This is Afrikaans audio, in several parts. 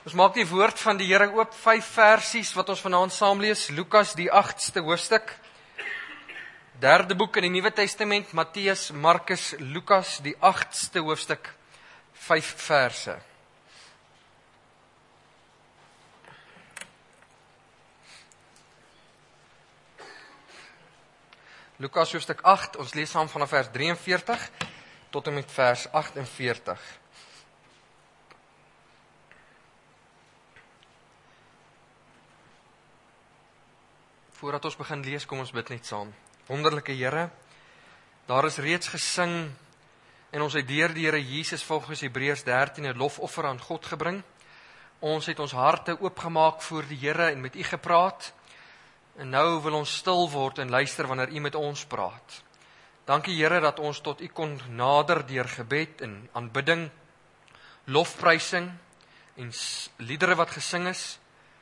Ons maak die woord van die Here oop, 5 versies wat ons vanaand saam lees. Lukas die 8ste hoofstuk. 3de boek in die Nuwe Testament, Matteus, Markus, Lukas die 8ste hoofstuk, 5 verse. Lukas hoofstuk 8, ons lees saam vanaf vers 43 tot en met vers 48. Voordat ons begin lees, kom ons bid net saam. Wonderlike Here, daar is reeds gesing en ons het deur die Here Jesus volgens Hebreërs 13 'n lofoffer aan God gebring. Ons het ons harte oopgemaak voor die Here en met U gepraat. En nou wil ons stil word en luister wanneer U met ons praat. Dankie Here dat ons tot U kon nader deur gebed en aanbidding, lofprysing en liedere wat gesing is.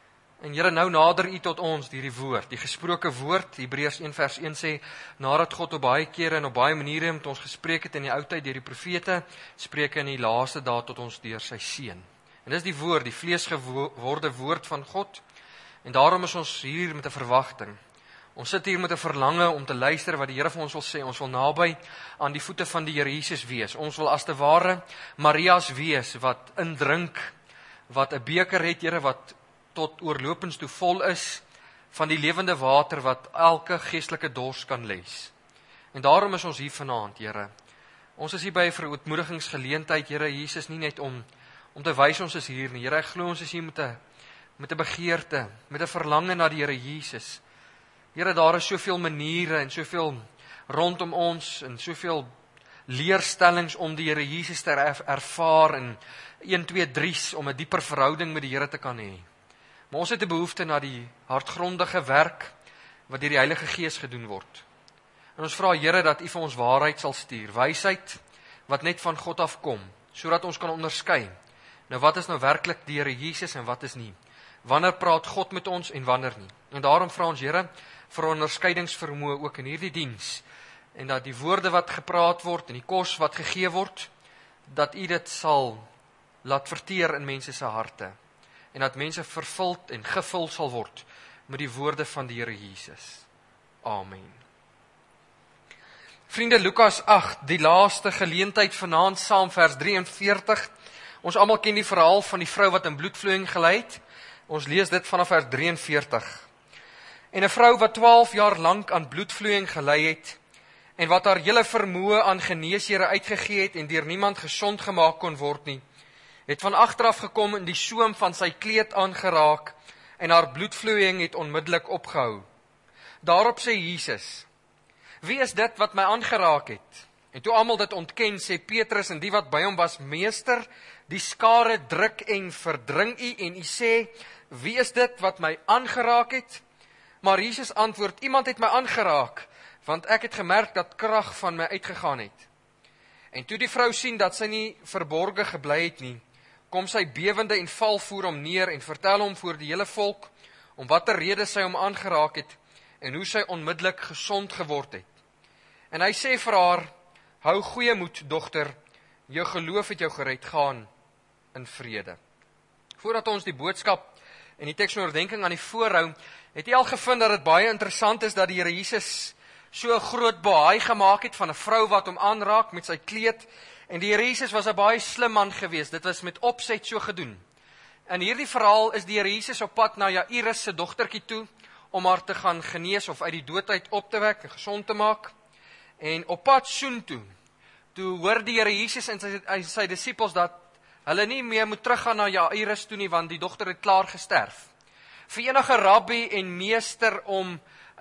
En Here, nou nader U tot ons deur die woord, die gesproke woord. Hebreërs 1 vers 1 sê, nadat God op baie kere en op baie maniere met ons gespreek het in die ou tyd deur die profete, spreek hy in die laaste dae tot ons deur sy seun. En dis die woord, die vleesgeworde woord van God. En daarom is ons hier met 'n verwagting. Ons sit hier met 'n verlange om te luister wat die Here vir ons wil sê. Ons wil naby aan die voete van die Here Jesus wees. Ons wil as te ware Marias wees wat indrink, wat 'n beker het, Here, wat tot oorlopends toe vol is van die lewende water wat elke geestelike dors kan les. En daarom is ons hier vanaand, Here. Ons is hier by 'n verootmoedigingsgeleentheid, Here Jesus, nie net om te wys ons is hier nie. Here, ek glo ons is hier met 'n begeerte, met 'n verlange na die Here Jesus. Here, daar is soveel maniere en soveel rondom ons en soveel leerstellings om die Here Jesus te ervaar en 1, 2, 3's om 'n dieper verhouding met die Here te kan hê. Maar ons het 'n behoefte na die hartgrondige werk wat deur die Heilige Gees gedoen word. En ons vra Here dat U vir ons waarheid sal stuur, wysheid wat net van God afkom, sodat ons kan onderskei. Nou wat is nou werklik die Here Jesus en wat is nie? Wanneer praat God met ons en wanneer nie? En daarom vra ons Here vir onderskeidingsvermoë ook in hierdie diens. En dat die woorde wat gepraat word en die kos wat gegee word, dat U dit sal laat verteer in mense se harte. En dat mense vervuld en gevul sal word met die woorde van die Here Jesus. Amen. Vriende, Lukas 8, die laaste geleentheid vanaand saam, vers 43. Ons almal ken die verhaal van die vrou wat in bloedvloeiing gely het. Ons lees dit vanaf vers 43. En 'n vrou wat 12 jaar lank aan bloedvloeiing gely het, en wat haar hele vermoë aan geneesere uitgegee het en deur niemand gesond gemaak kon word nie, het van agteraf gekom en die soem van sy kleed aangeraak en haar bloedvloeiing het onmiddellik opgehou. Daarop sê Jesus, wie is dit wat my aangeraak het? En toe almal dit ontken, sê Petrus en die wat by hom was, meester, die skare druk en verdring U en U sê, wie is dit wat my aangeraak het? Maar Jesus antwoord, iemand het my aangeraak, want ek het gemerk dat krag van my uitgegaan het. En toe die vrou sien dat sy nie verborge gebly het nie, kom sy bewende en val voor hom neer en vertel hom voor die hele volk om watter rede sy hom aangeraak het en hoe sy onmiddellik gesond geword het. En hy sê vir haar, hou goeie moed, dogter, jou geloof het jou gered, gaan in vrede. Voordat ons die boodskap en die teksoordenking aan die voorhou, het jy al gevind dat dit baie interessant is dat die Here Jesus so 'n groot baai gemaak het van 'n vrou wat hom aanraak met sy kleed. En die Here Jesus was 'n baie slim man geweest. Dit was met opset so gedoen. In hierdie verhaal is die Here Jesus op pad na Jairus se dogtertjie toe om haar te gaan genees of uit die dood uit op te wek en gesond te maak. En op pad soontoe, toe hoor die Here Jesus en sy disippels dat hulle nie meer moet teruggaan na Jairus toe nie, want die dogter het klaar gesterf. Vir enige rabbi en meester om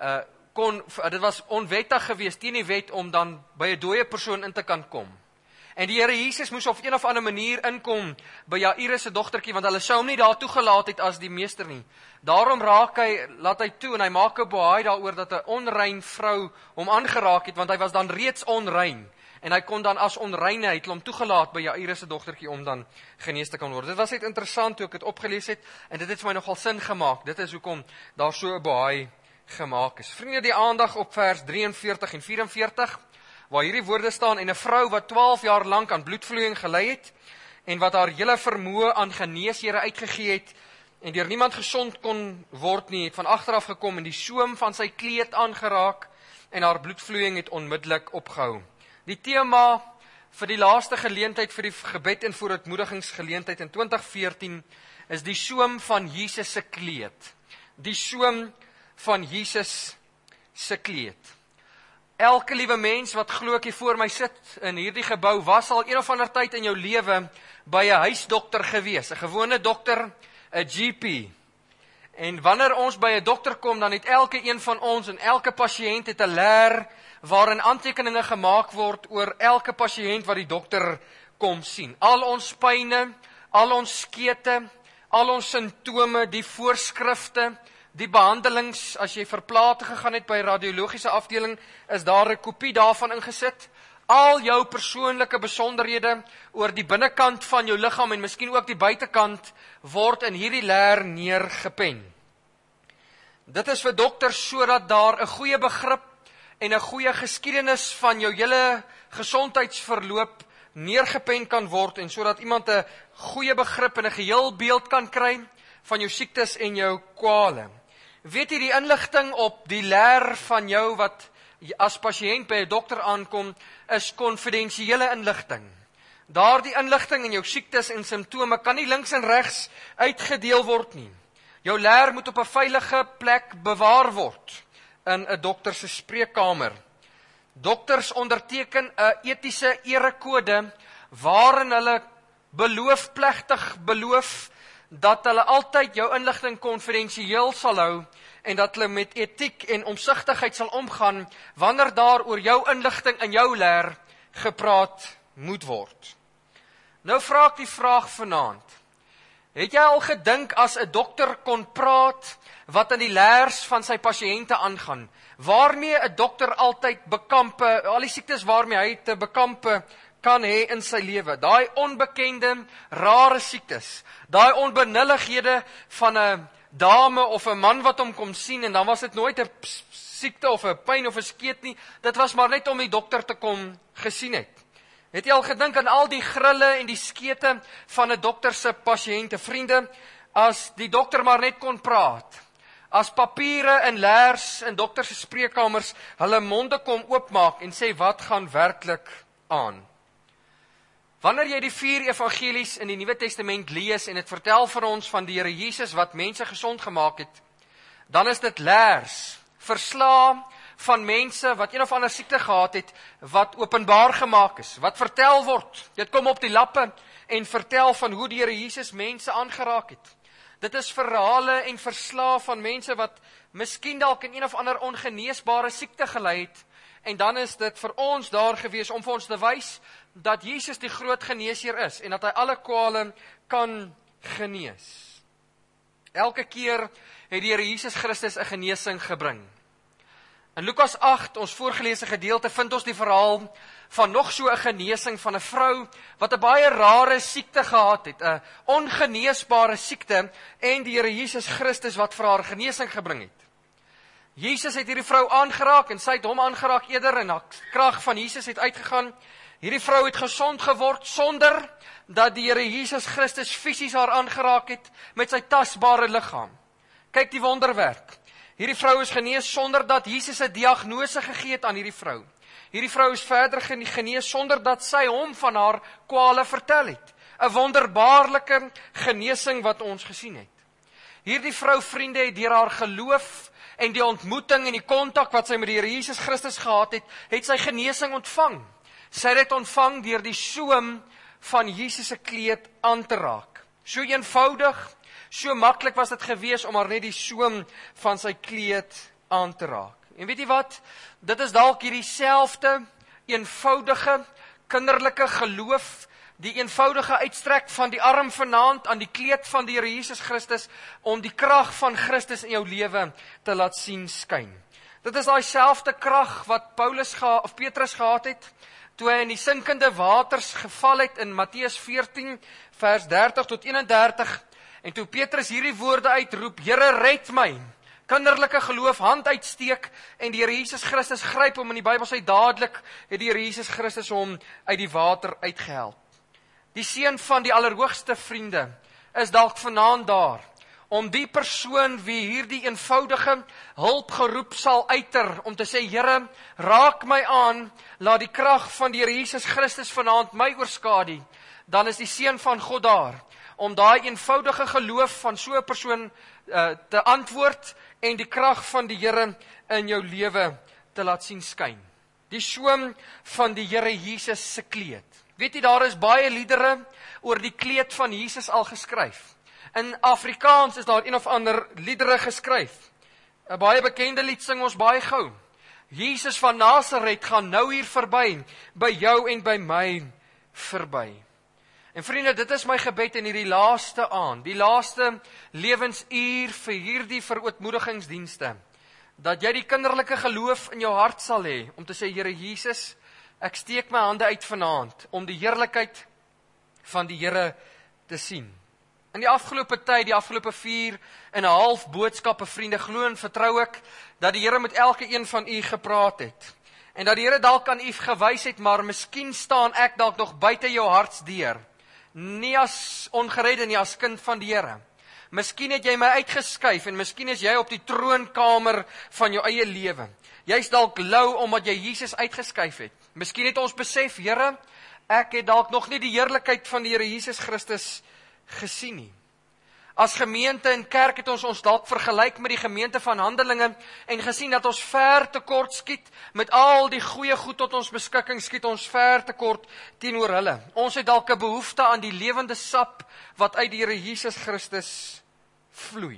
dit was onwettig geweest teen die wet om dan by 'n dooie persoon in te kan kom. En die Here Jesus moes op een of ander manier inkom by Jairus se dogtertjie, want hulle sou hom nie daar toegelaat het as die meester nie. Daarom laat hy toe en hy maak 'n boei daaroor dat 'n onrein vrou hom aangeraak het, want hy was dan reeds onrein. En hy kon dan as onreine, hy het hom toegelaat by Jairus se dogtertjie om dan genees te kan word. Dit was net interessant toe ek dit opgelees het en dit het vir my nogal sin gemaak. Dit is hoekom daar so 'n boei gemaak is. Vriende, die aandag op vers 43 en 44, waar hierdie woorde staan, en 'n vrou wat 12 jaar lank aan bloedvloeiing gely het, en wat haar hele vermoë aan geneesere uitgegee het, en deur niemand gesond kon word nie, het van agteraf gekom en die soem van sy kleed aangeraak, en haar bloedvloeiing het onmiddellik opgehou. Die tema vir die laaste geleentheid vir die gebed en vooruitmoedigingsgeleentheid in 2014 is die soem van Jesus se kleed. Die soem van Jesus se kleed. Elke liewe mens wat glo ek hier voor my sit in hierdie gebou, was al een of ander tyd in jou lewe by 'n huisdokter gewees, 'n gewone dokter, 'n GP. En wanneer ons by 'n dokter kom, dan het elke een van ons en elke pasiënt het 'n leer waarin aantekeninge gemaak word oor elke pasiënt wat die dokter kom sien. Al ons pyne, al ons skete, al ons simptome, die voorskrifte, die behandelings, as jy vir plate gegaan het by radiologiese afdeling, is daar 'n kopie daarvan ingesit. Al jou persoonlike besonderhede oor die binnekant van jou liggaam en miskien ook die buitekant word in hierdie leer neergepen. Dit is vir dokters sodat daar 'n goeie begrip en 'n goeie geskiedenis van jou hele gesondheidsverloop neergepen kan word en sodat iemand 'n goeie begrip en 'n geheel beeld kan kry van jou siektes en jou kwale. Weet jy, die inligting op die leer van jou wat as pasiënt by 'n dokter aankom, is konfidensiële inligting. Daardie inligting in jou siektes en simptome kan nie links en regs uitgedeel word nie. Jou leer moet op 'n veilige plek bewaar word in 'n dokter se spreekkamer. Dokters onderteken 'n etiese erekode waarin hulle plegtig beloof dat hulle altyd jou inligting konfidensieel sal hou en dat hulle met etiek en omsigtigheid sal omgaan wanneer daar oor jou inligting in jou leer gepraat moet word. Nou vra ek die vraag vanaand. Het jy al gedink as 'n dokter kon praat wat in die leers van sy pasiënte aangaan, waarmee 'n dokter altyd bekampe, al die siektes waarmee hy te bekampe kan hê in sy lewe, daai onbekende, rare siektes, daai onbenullighede van 'n dame of 'n man wat hom kom sien, en dan was dit nooit 'n siekte of 'n pyn of 'n skeet nie, dit was maar net om die dokter te kom gesien het. Het jy al gedink aan al die grille en die skete van 'n dokter se pasiënte, vriende, as die dokter maar net kon praat, as papiere en leers in dokter se spreekkamers hulle monde kom oopmaak en sê wat gaan werklik aan. Wanneer jy die 4 evangelies in die Nuwe Testament lees en dit vertel vir ons van die Here Jesus wat mense gesond gemaak het, dan is dit leers, verslae van mense wat een of ander siekte gehad het, wat openbaar gemaak is, wat vertel word. Dit kom op die lappe en vertel van hoe die Here Jesus mense aangeraak het. Dit is verhale en verslae van mense wat miskien dalk in een of ander ongeneesbare siekte gelei het, en dan is dit vir ons daar gewees om vir ons te wys dat Jesus die groot geneesheer is en dat hy alle kwale kan genees. Elke keer het die Here Jesus Christus 'n genesing gebring. In Lukas 8, ons voorgelese gedeelte, vind ons die verhaal van nog so 'n genesing van 'n vrou wat 'n baie rare siekte gehad het, 'n ongeneesbare siekte, en die Here Jesus Christus wat vir haar genesing gebring het. Jesus het hierdie vrou aangeraak en sy het hom aangeraak eerder en die krag van Jesus het uitgegaan. Hierdie vrou het gesond geword sonder dat die Here Jesus Christus fisies haar aangeraak het met sy tasbare liggaam. Kyk die wonderwerk. Hierdie vrou is genees sonder dat Jesus 'n diagnose gegee het aan hierdie vrou. Hierdie vrou is verder genees sonder dat sy hom van haar kwale vertel het. 'n Wonderbaarlike genesing wat ons gesien het. Hierdie vrou, vriende, het deur haar geloof en die ontmoeting en die kontak wat sy met die Here Jesus Christus gehad het sy genesing ontvang. Sy het dit ontvang deur die soem van Jesus se kleed aan te raak. So eenvoudig, so maklik was dit gewees om maar net die soem van sy kleed aan te raak. En weet jy wat? Dit is dalk hierdie selfde eenvoudige, kinderlike geloof, die eenvoudige uitstrek van die arm vanaand aan die kleed van die Here Jesus Christus, om die krag van Christus in jou lewe te laat sien skyn. Dit is daai selfde krag wat Petrus gehad het, toe hy in die sinkende waters geval het in Matteus 14, vers 30 tot 31, en toe Petrus hierdie woorde uitroep, Here red my, kinderlike geloof, hand uitsteek, en die Here Jesus Christus gryp hom, en die Bybel sê dadelik het die Here Jesus Christus hom uit die water uitgehelp. die seun van die Allerhoogste, vriende, is dalk vanaand daar, om die persoon wie hierdie eenvoudige hulpgeroep sal uiter, om te sê, Here, raak my aan, laat die krag van die Here Jesus Christus vanaand my oorskadu, dan is die seun van God daar, om daai eenvoudige geloof van so 'n persoon te antwoord, en die krag van die Here in jou lewe te laat sien skyn. Die soem van die Here Jesus se kleed. Weet jy, daar is baie liedere oor die kleed van Jesus al geskryf. In Afrikaans is daar een of ander liedere geskryf. 'n baie bekende lied sing ons baie gou. Jesus van Nasaret gaan nou hier verby, by jou en by my verby. En vriende, dit is my gebed in hierdie laaste aand, die laaste lewensuur vir hierdie verootmoedigingsdienste, dat jy die kinderlike geloof in jou hart sal hê, om te sê, Here Jesus, ek steek my hande uit vanaand, om die heerlikheid van die Here te sien. In die afgelope tyd, die afgelope 4,5 boodskappe, vriende, glo en vertrou ek, dat die Here met elke een van u gepraat het. En dat die Here dalk aan u gewys het, maar miskien staan ek dalk nog buite jou hartsdeur. Nie as ongeredde, nie as kind van die Here. Miskien het jy my uitgeskuif, en miskien is jy op die troonkamer van jou eie lewe. Jy's dalk lou, omdat jy Jesus uitgeskuif het. Miskien het ons besef, Here, ek het dalk nog nie die heerlikheid van die Here Jesus Christus gesien nie. As gemeente en kerk het ons dalk vergelyk met die gemeente van Handelinge en gesien dat ons ver tekort skiet met al die goeie goed tot ons beskikking, skiet ons ver tekort teenoor hulle. Ons het dalk 'n behoefte aan die lewende sap wat uit die Here Jesus Christus vloei.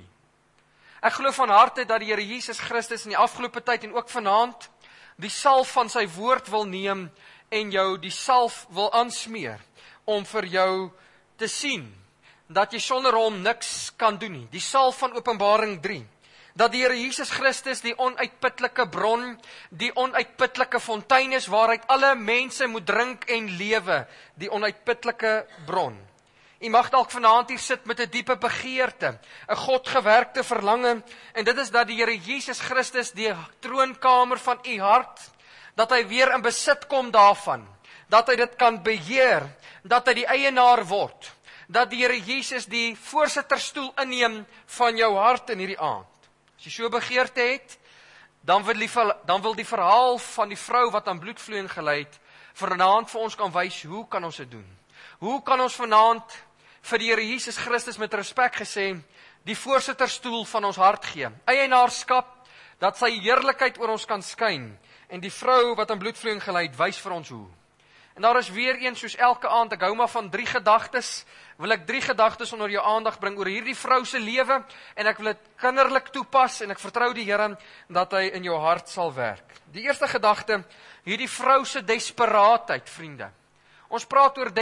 Ek glo van harte dat die Here Jesus Christus in die afgelope tyd en ook vanaand die salf van sy woord wil neem en jou die salf wil aansmeer om vir jou te sien dat jy sonder hom niks kan doen nie. Die salf van Openbaring 3, dat die Here Jesus Christus die onuitputlike bron, die onuitputlike fontein is, waaruit alle mense moet drink en lewe, die onuitputlike bron. U mag dalk vanaand hier sit met 'n diepe begeerte, 'n Godgewerkte verlange, en dit is dat die Here Jesus Christus die troonkamer van u hart, dat hy weer in besit kom daarvan, dat hy dit kan beheer, dat hy die eienaar word, dat die Here Jesus die voorsitterstoel inneem van jou hart in hierdie aand. As jy so begeerte het, dan wil die verhaal van die vrou wat aan bloedvloeiing gelei het, vanaand vir ons kan wys, hoe kan ons dit doen? Hoe kan ons vanaand vir die Here Jesus Christus met respek gesê, die voorsitterstoel van ons hart gee, eienaarskap, dat sy heerlikheid oor ons kan skyn, en die vrou wat aan bloedvloeiing gelei het, wys vir ons hoe. En daar is weer een, soos elke aand, ek hou maar van 3 gedagtes, wil ek 3 gedagtes onder jou aandag bring oor hierdie vrou se lewe, en ek wil dit kinderlik toepas, en ek vertrou die Here, dat hy in jou hart sal werk. Die eerste gedagte, hierdie vrou se desperaatheid, vriende. Ons praat oor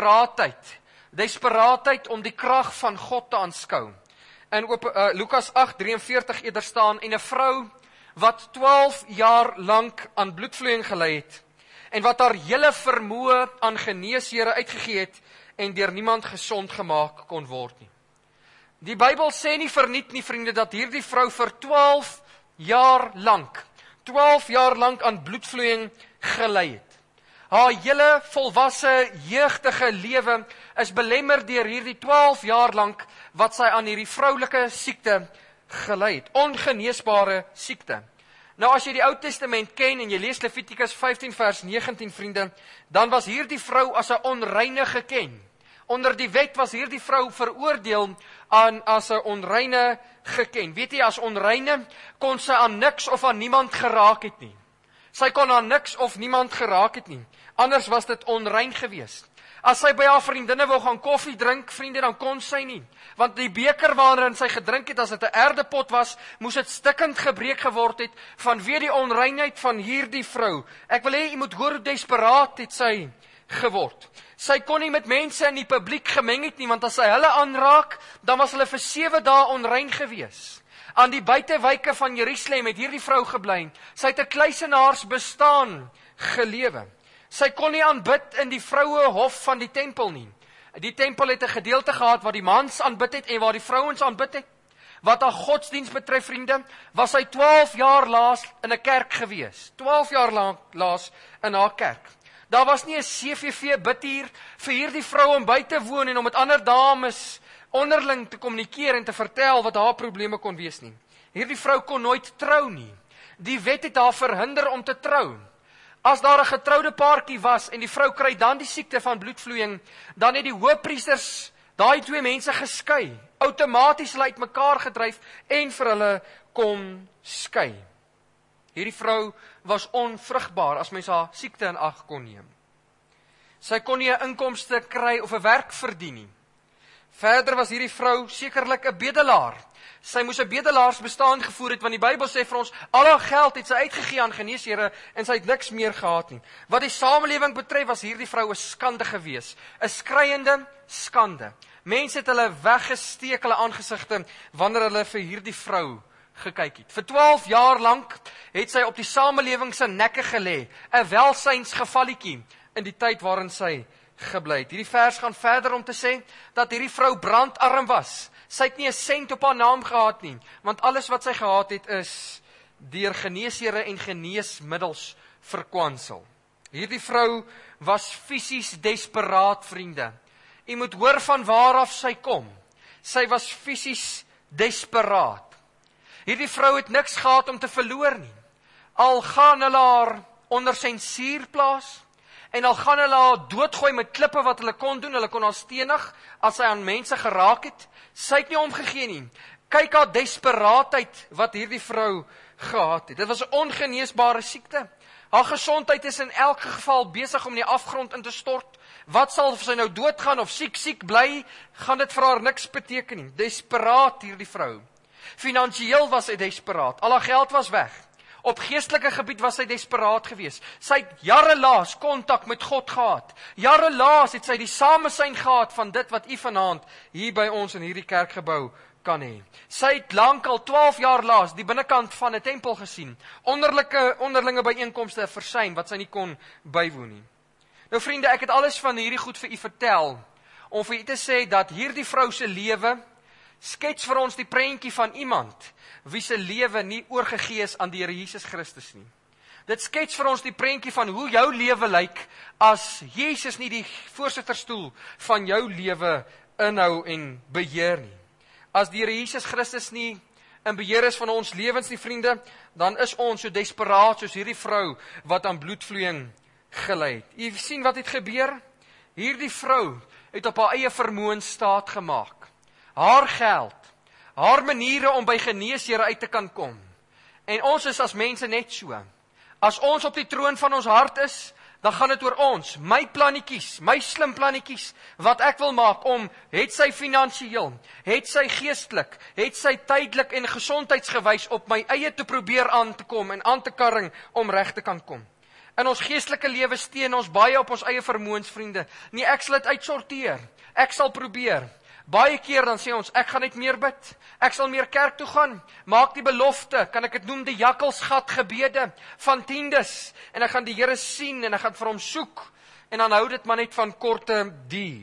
desperaatheid om die krag van God te aanskou. In Lukas 8:43 eerder staan, en 'n vrou wat 12 jaar lank aan bloedvloeiing gelei het, en wat haar hele vermoë aan geneeshere uitgegee het, en deur niemand gesond gemaak kon word nie. Die Bybel sê nie verniet nie, vriende, dat hierdie vrou vir 12 jaar lank aan bloedvloeiing gelei het. Haar hele volwasse, jeugdige lewe is belemmer deur hierdie 12 jaar lank wat sy aan hierdie vroulike siekte gelei het, ongeneesbare siekte. Nou as jy die Ou Testament ken en jy lees Levitikus 15 vers 19, vriende, dan was hierdie vrou as 'n onreine geken. Onder die wet was hierdie vrou veroordeel as 'n onreine geken. Weet jy, as onreine kon sy aan niks of aan niemand geraak het nie. Sy kon aan niks of niemand geraak het nie. Anders was dit onrein geweest. As sy by haar vriendinne wou gaan koffie drink, vriende, dan kon sy nie. Want die beker waarin sy gedrink het, as dit 'n erdepot was, moes dit stikkend gebreek geword het, vanweë die onreinheid van hierdie vrou. Ek wil hê, jy moet hoor hoe desperaat het sy geword. Sy kon nie met mense in die publiek gemeng het nie, want as sy hulle aanraak, dan was hulle vir 7 dae onrein gewees. Aan die buitewyke van Jerusalem het hierdie vrou gebly. Sy het 'n kluisenaars bestaan gelewe. Sy kon nie aanbid in die vroue hof van die tempel nie. Die tempel het 'n gedeelte gehad waar die mans aanbid het en waar die vrouens aanbid het. Wat haar godsdienst betref, vriende, was sy 12 jaar laas in 'n kerk gewees. 12 jaar laas in haar kerk. Daar was nie 'n CVV bid hier vir hierdie vrou om by te woon en om met ander dames onderling te kommunikeer en te vertel wat haar probleme kon wees nie. Hierdie vrou kon nooit trou nie. Die wet het haar verhinder om te trou. As daar 'n getroude paartjie was en die vrou kry dan die siekte van bloedvloeiing, dan het die hoofpriesters daai twee mense geskei, outomaties hulle uitmekaar gedryf en vir hulle kom skei. Hierdie vrou was onvrugbaar as mens haar siekte in ag kon neem. Sy kon nie 'n inkomste kry of 'n werk verdien nie. Verder was hierdie vrou sekerlik 'n bedelaar. Sy moes 'n bedelaarsbestaan gevoer het, want die Bybel sê vir ons, al haar geld het sy uitgegee aan geneeshere en sy het niks meer gehad nie. Wat die samelewing betref, was hierdie vrou 'n skande gewees, 'n skreiende skande. Mense het hulle weggesteek, hulle aangesigte, wanneer hulle vir hierdie vrou gekyk het. Vir 12 jaar lank het sy op die samelewing se nekke gelê, 'n welsynsgevalletjie in die tyd waarin sy gebly het. Hierdie vers gaan verder om te sê dat hierdie vrou brandarm was. Sy het nie 'n sent op haar naam gehad nie, want alles wat sy gehad het is deur geneeshere en geneesmiddels verkwansel. Hierdie vrou was fisies desperaat, vriende. U moet hoor van waar af sy kom. Sy was fisies desperaat. Hierdie vrou het niks gehad om te verloor nie. Al gaan hulle haar onder sensuur plaas, en al gaan hulle haar doodgooi met klippe wat hulle kon doen, hulle kon haar stenig as sy aan mense geraak het, sy het nie omgegee nie. Kyk haar desperaatheid wat hierdie vrou gehad het. Dit was 'n ongeneesbare siekte. Haar gesondheid is in elk geval besig om in die afgrond in te stort. Wat sal of sy nou doodgaan of siek bly, gaan dit vir haar niks beteken nie. Desperaat hierdie vrou. Finansieel was sy desperaat. Al haar geld was weg. Op geestelike gebied was sy desperaat geweest. Sy het jare laas kontak met God gehad. Jare laas het sy die samesyn gehad van dit wat u vanaand hier by ons in hierdie kerkgebou kan hê. Sy het lankal 12 jaar laas die binnekant van 'n tempel gesien. Onderlinge byeenkomste versuim wat sy nie kon bywoon nie. Nou vriende, ek het alles van hierdie goed vir u vertel om vir u te sê dat hierdie vrou se lewe skets vir ons die prentjie van iemand wie se lewe nie oorgegee is aan die Here Jesus Christus nie. Dit skets vir ons die prentjie van hoe jou lewe lyk as Jesus nie die voorsitterstoel van jou lewe inhou en beheer nie. As die Here Jesus Christus nie in beheer is van ons lewens nie, vriende, dan is ons so desperaat soos hierdie vrou wat aan bloedvloeiing gely het. U sien wat het gebeur? Hierdie vrou het op haar eie vermoë staat gemaak. Haar geld, haar maniere om by geneeshere uit te kan kom. En ons is as mense net so. As ons op die troon van ons hart is, dan gaan dit oor ons, my plannetjies, my slim plannetjies, wat ek wil maak om, het sy finansiëel, het sy geestelik, het sy tydelik en gesondheidsgewys op my eie te probeer aan te kom en aan te karring om reg te kan kom. In ons geestelike lewe steun ons baie op ons eie vermoëns, vriende. Nee, ek sal dit uitsorteer. Ek sal probeer. Baie keer dan sê ons, ek gaan net meer bid. Ek sal meer kerk toe gaan. Maak die belofte, kan ek dit noem die jakkalsgat gebede van tiendes. En ek gaan die Here sien en ek gaan vir hom soek. En dan hou dit maar net van korte duur.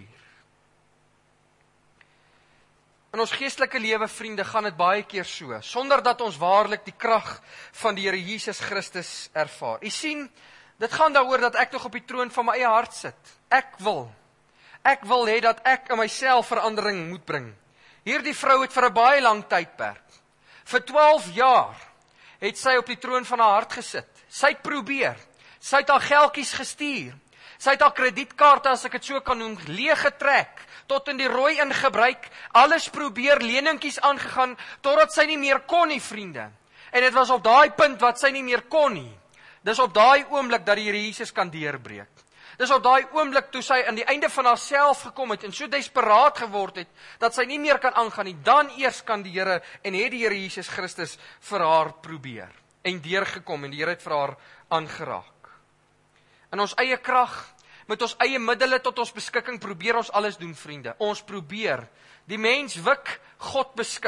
In ons geestelike lewe, vriende, gaan dit baie keer so, sonder dat ons waarlik die krag van die Here Jesus Christus ervaar. U sien, dit gaan daaroor dat ek nog op die troon van my eie hart sit. Ek wil hê dat ek in myself verandering moet bring. Hierdie vrou het vir 'n baie lang tydperk. Vir 12 jaar het sy op die troon van haar hart gesit. Sy het probeer. Sy het haar geldjies gestuur. Sy het haar kredietkaarte, as ek dit so kan noem, leeg getrek, tot in die rooi ingebruik, alles probeer, leningkies aangegaan, totdat sy nie meer kon nie, vriende. En dit was op daai punt wat sy nie meer kon nie. Dis op daai oomblik dat die Here Jesus kan deurbreek. Dis op daai oomblik toe sy aan die einde van haarself gekom het en so desperaat geword het, dat sy nie meer kan aangaan nie. Dan eers kan die Here en het die Here Jesus Christus vir haar probeer en deurgekom en die Here het vir haar aangeraak. In ons eie krag, met ons eie middele tot ons beskikking, probeer ons alles doen, vriende. Ons probeer. Die mens wik, God beskik.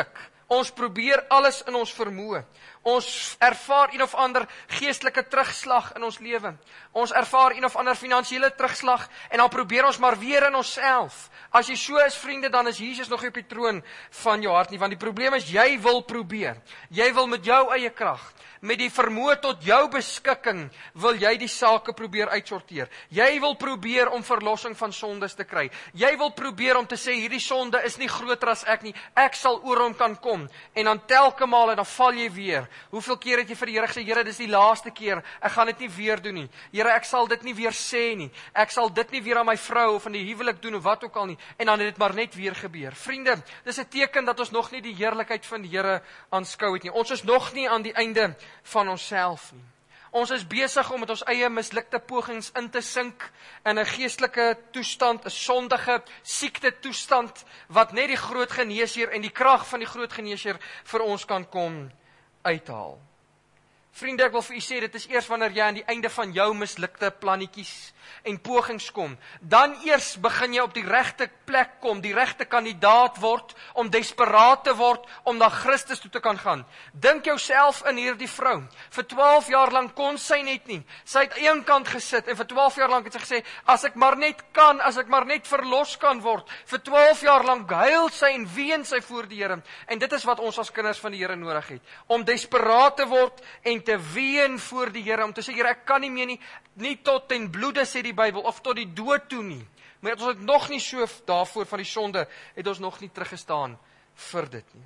Ons probeer alles in ons vermoë. Ons ervaar een of ander geestelike terugslag in ons lewe. Ons ervaar een of ander finansiële terugslag en dan probeer ons maar weer in onsself. As jy so is, vriende, dan is Jesus nog nie op die troon van jou hart nie, want die probleem is, jy wil probeer. Jy wil met jou eie krag, met die vermoë tot jou beskikking, wil jy die sake probeer uitsorteer. Jy wil probeer om verlossing van sondes te kry. Jy wil probeer om te sê, hierdie sonde is nie groter as ek nie, ek sal oor hom kan kom. En dan telke male, dan val jy weer. Hoeveel keer het jy vir die Here gesê, Here, dis die laaste keer, ek gaan dit nie weer doen nie. Here, ek sal dit nie weer sê nie. Ek sal dit nie weer aan my vrou of in die huwelik doen of wat ook al nie. En dan het dit maar net weer gebeur. Vriende, dis 'n teken dat ons nog nie die heerlikheid van die Here aanskou het nie. Ons is nog nie aan die einde van onsself nie. Ons is besig om met ons eie mislukte pogings in te sink in 'n geestelike toestand, 'n sondige siekte toestand, wat net die groot geneesheer en die krag van die groot geneesheer vir ons kan kom uithaal. Vriende, ek wil vir u sê, dit is eers wanneer jy aan die einde van jou mislukte plannetjies en pogings kom, dan eers begin jy op die regte plek kom, die regte kandidaat word, om desperaat te word, om na Christus toe te kan gaan. Dink jouself in hierdie vrou. Vir 12 jaar lang kon sy net nie. Sy het een kant gesit, en vir 12 jaar lang het sy gesê, as ek maar net kan, as ek maar net verlos kan word. Vir 12 jaar lang huil sy en ween sy voor die Here. En dit is wat ons as kinders van die Here nodig het. Om desperaat te word en te ween voor die Here, om te sê, Here, ek kan nie meer nie tot ten bloede, sê die Bybel, of tot die dood toe nie. Maar ons het nog nie so daarvoor van die sonde, het ons nog nie teruggestaan vir dit nie.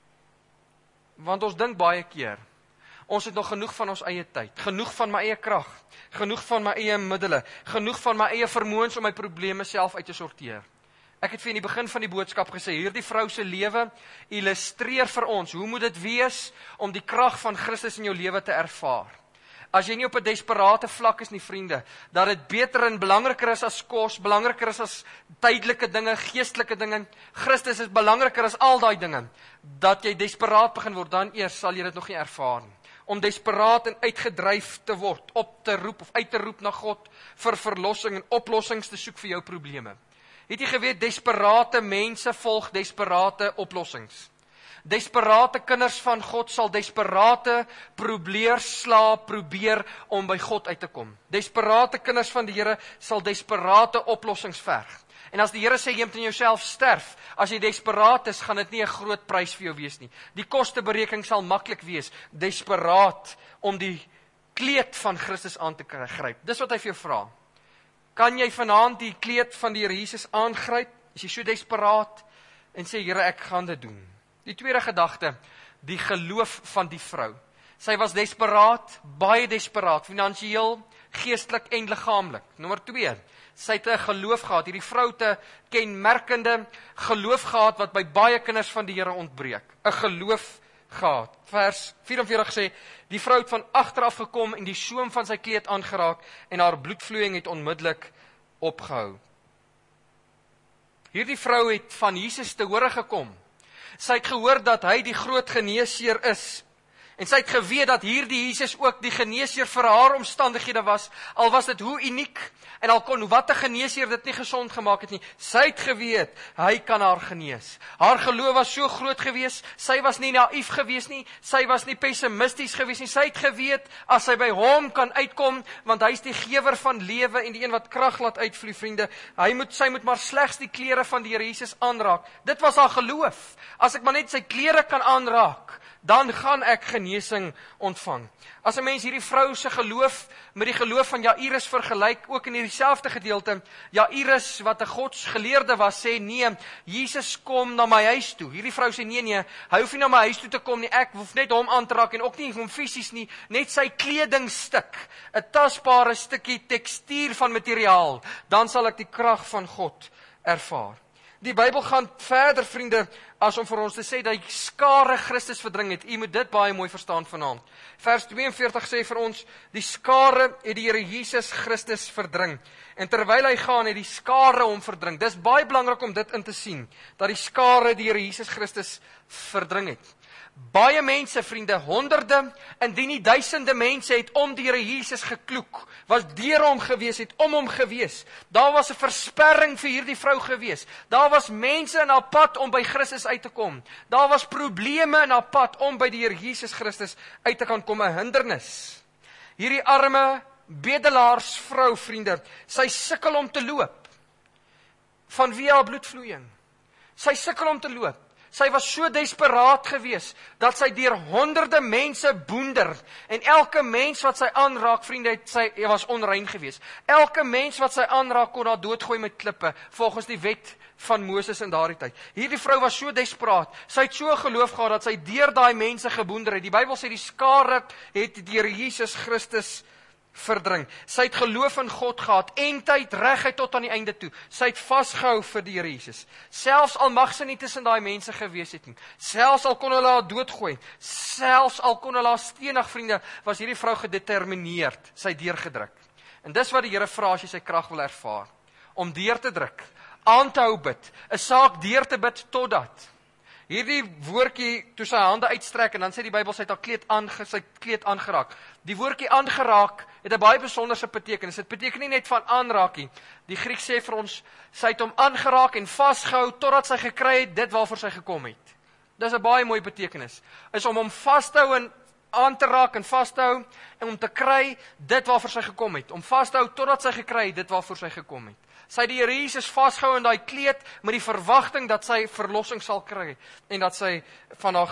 Want ons dink baie keer, ons het nog genoeg van ons eie tyd, genoeg van my eie krag, genoeg van my eie middele, genoeg van my eie vermoëns om my probleme self uit te sorteer. Ek het vir in die begin van die boodskap gesê, hierdie vrou se lewe illustreer vir ons, hoe moet dit wees om die krag van Christus in jou lewe te ervaar. As jy nie op 'n desperate vlak is nie, vriende, dat dit beter en belangriker is as kos, belangriker is as tydelike dinge, geestelike dinge, Christus is belangriker as al daai dinge, dat jy desperaat begin word, dan eers sal jy dit nog nie ervaar nie. Om desperaat en uitgedryf te word, op te roep of uit te roep na God, vir verlossing en oplossings te soek vir jou probleme. Het jy geweet, desperate mense volg desperate oplossings. Desperate kinders van God sal desperate probeer om by God uit te kom. Desperate kinders van die Here sal desperate oplossings verg. En as die Here sê, jy moet in jouself sterf, as jy desperaat is, gaan dit nie 'n groot prys vir jou wees nie. Die kosteberekening sal maklik wees, desperaat om die kleed van Christus aan te gryp. Dis wat hy vir jou vra. Kan jy vanaand die kleed van die Here Jesus aangryp? Is jy so desperaat en sê, Here, ek gaan dit doen. Die tweede gedagte, die geloof van die vrou. Sy was desperaat, baie desperaat, finansiëel, geestelik en liggaamlik. Nommer 2, sy het 'n geloof gehad, hierdie vrou het 'n kenmerkende geloof gehad, wat by baie kinders van die Here ontbreek. 'n Geloof gehad. Vers 44 sê, die vrou het van agteraf gekom en die soem van sy kleed aangeraak en haar bloedvloeiing het onmiddellik opgehou. Hierdie vrou het van Jesus te hore gekom. Sy het gehoor dat hy die groot geneesheer is. En sy het geweet dat hierdie Jesus ook die geneesheer vir haar omstandighede was, al was dit hoe uniek, en al kon wat 'n geneesheer dit nie gesond gemaak het nie. Sy het geweet, hy kan haar genees. Haar geloof was so groot gewees, sy was nie naïef gewees nie, sy was nie pessimisties gewees nie, sy het geweet, as sy by hom kan uitkom, want hy is die gewer van lewe en die een wat krag laat uitvloei, vriende, sy moet maar slegs die klere van die Here Jesus aanraak. Dit was haar geloof. As ek maar net sy klere kan aanraak, dan gaan ek genesing ontvang. As 'n mens hierdie vrou se geloof met die geloof van Jairus vergelyk, ook in hierdie selfde gedeelte, Jairus wat 'n godsgeleerde was, sê nee, Jesus kom na my huis toe. Hierdie vrou sê nee, hy hoef nie na my huis toe te kom nie, ek hoef net hom aan te raak en ook nie hom fisies nie, net sy kledingstuk, 'n tasbare stukkie tekstuur van materiaal, dan sal ek die krag van God ervaar. Die Bybel gaan verder, vriende, as om vir ons te sê dat die skare Christus verdring het. U moet dit baie mooi verstaan vanaand. Vers 42 sê vir ons, die skare het die Here Jesus Christus verdring. En terwyl hy gaan, het die skare hom verdring. Dis baie belangrik om dit in te sien, dat die skare die Here Jesus Christus verdring het. Baie mense, vriende, honderde, indien nie duisende mense het om die Here Jesus gekloek, was deur hom gewees, het om hom gewees. Daar was 'n versperring vir hierdie vrou gewees. Daar was mense in haar pad om by Christus uit te kom. Daar was probleme in haar pad om by die Here Jesus Christus uit te kan kom, 'n hindernis. Hierdie arme bedelaarsvrou, vriende, sy sukkel om te loop. Vanweë haar bloedvloeiing. Sy sukkel om te loop. Sy was so desperaat gewees, dat sy deur honderde mense boender, en elke mens wat sy aanraak, vriende, sy was onrein gewees. Elke mens wat sy aanraak, kon haar doodgooi met klippe, volgens die wet van Moses in daardie tyd. Hierdie vrou was so desperaat, sy het so geloof gehad, dat sy deur daai mense geboender het. Die Bybel sê, die skare het deur Jesus Christus verdring. Sy het geloof in God gehad, eindtyd, reguit tot aan die einde toe. Sy het vasgehou vir die Here Jesus. Selfs al mag sy nie tussen daai mense gewees het nie. Selfs al kon hulle haar doodgooi. Selfs al kon hulle haar stenig, vriende, was hierdie vrou gedetermineerd. Sy het deurgedruk. En dis wat die Here vra as jy sy krag wil ervaar. Om deur te druk, aan te hou bid, 'n saak deur te bid totdat. Hierdie woordjie, toe sy hande uitstrek, en dan sê die Bybel, sy het sy kleed aangeraak. Die woordjie aangeraak het 'n baie besonderse betekenis. Dit beteken nie net van aanraak nie. Die Griek sê vir ons, sy het hom aangeraak en vasgehou, totdat sy gekry het, dit waarvoor sy gekom het. Dis 'n baie mooi betekenis. Is om hom vas te hou en aan te raak en vas te hou, en om te kry, dit waarvoor sy gekom het. Om vas te hou, totdat sy gekry het, dit waarvoor sy gekom het. Sy het die Here Jesus vasgehou in daai kleed, met die verwagting dat sy verlossing sal kry, en dat sy van haar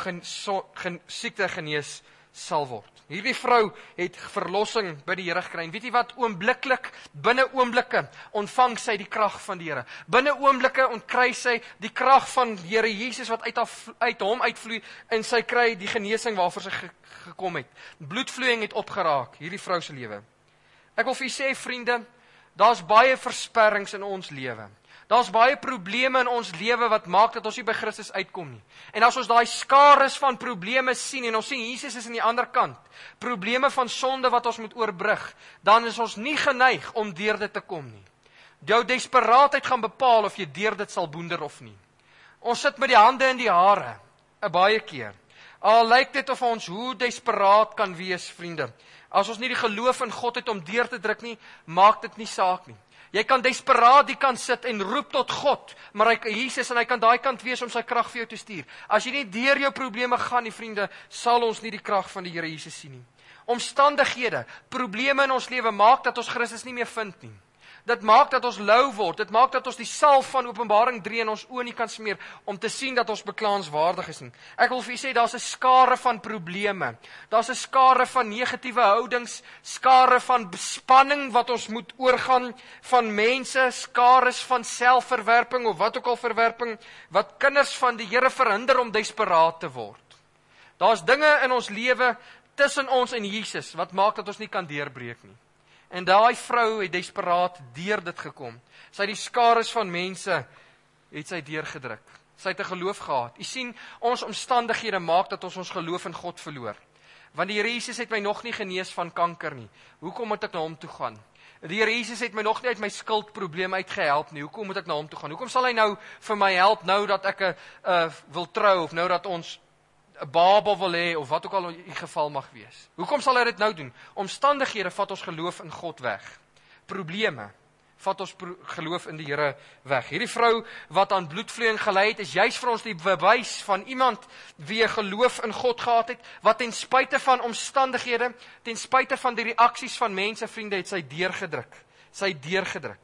siekte genees sal word. Hierdie vrou het verlossing by die Here gekry, en weet jy wat, oombliklik, binne oomblikke, ontvang sy die krag van die Here. Binne oomblikke ontkry sy die krag van die Here Jesus, wat uit hom uitvloei, en sy kry die genesing waarvoor sy gekom het. Bloedvloeiing het opgeraak, hierdie vrou se lewe. Ek wil vir julle sê, vriende, daar's baie versperrings in ons lewe. Daar's baie probleme in ons lewe wat maak dat ons nie by Christus uitkom nie. En as ons daai skares van probleme sien, en ons sien Jesus is aan die ander kant, probleme van sonde wat ons moet oorbrug, dan is ons nie geneig om deur dit te kom nie. Jou desperaatheid gaan bepaal of jy deur dit sal boender of nie. Ons sit met die hande in die hare, 'n baie keer. Al lyk dit of ons hoe desperaat kan wees, vriende. As ons nie die geloof in God het om deur te druk nie, maak dit nie saak nie. Jy kan desperaat die kant sit en roep tot God, maar Jesus, en hy kan daai kant wees om sy krag vir jou te stuur. As jy nie deur jou probleme gaan nie, vriende, sal ons nie die krag van die Here Jesus sien nie. Omstandighede, probleme in ons lewe maak dat ons Christus nie meer vind nie. Dit maak dat ons lou word, dit maak dat ons die salf van Openbaring 3 in ons oë nie kan smeer, om te sien dat ons beklaanswaardig is nie. Ek wil vir julle sê, daar's 'n skare van probleme, daar's 'n skare van negatiewe houdings, skare van bespanning wat ons moet oorgaan, van mense, skares van selfverwerping, of wat ook al verwerping, wat kinders van die Here verhinder om desperaat te word. Daar's dinge in ons lewe, tussen ons en Jesus, wat maak dat ons nie kan deurbreek nie. En daai vrou het desperaat deur dit gekom. Sy het die skares van mense, het sy deurgedruk. Sy het 'n geloof gehad. U sien, ons omstandighede maak dat ons geloof in God verloor. Want die Here Jesus het my nog nie genees van kanker nie. Hoekom moet ek na hom toe gaan? Die Here Jesus het my nog nie uit my skuldprobleem uitgehelp nie. Hoekom moet ek na hom toe gaan? Hoekom sal hy nou vir my help, nou dat ek wil trou, of nou dat ons 'n baba wil hê, of wat ook al in geval mag wees. Hoekom sal hy dit nou doen? Omstandighede vat ons geloof in God weg. Probleme vat ons geloof in die Here weg. Hierdie vrou wat aan bloedvloeiing gely het, is juis vir ons die bewys van iemand wie 'n geloof in God gehad het, wat ten spyte van omstandighede, ten spyte van die reaksies van mense, vriende, het sy deurgedruk. Sy het deurgedruk.